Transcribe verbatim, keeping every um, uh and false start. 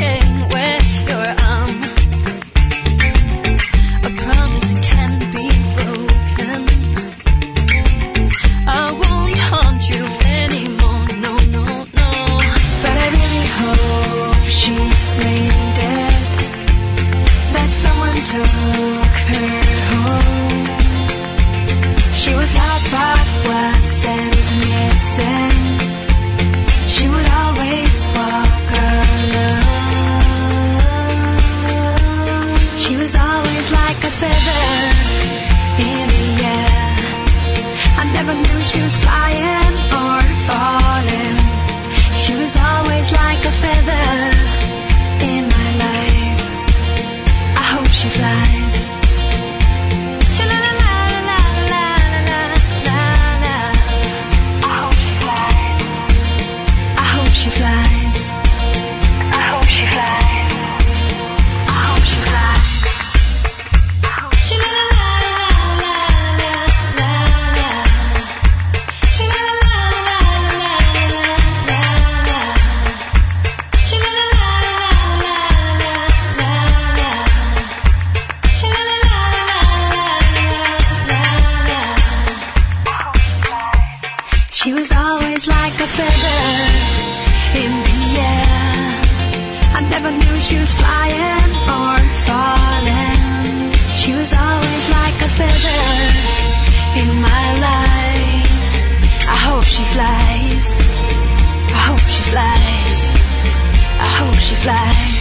again. Where's your arm? A promise can be broken. I won't haunt you anymore, no, no, no. But I really hope she's brain dead, that someone took her home. She was lost but wasn't missing. She would always walk alone. She was always like a feather in the air. I never knew she was flying or falling. She was always like a feather in my life. I hope she flies. She flies. I hope she flies. I hope she flies. She la la la la la la la. She la la la la la la la. She la la la la la la la. She la la la la la la. She was always like a feather in the air. I never knew she was flying or falling. She was always like a feather in my life. I hope she flies. I hope she flies. I hope she flies.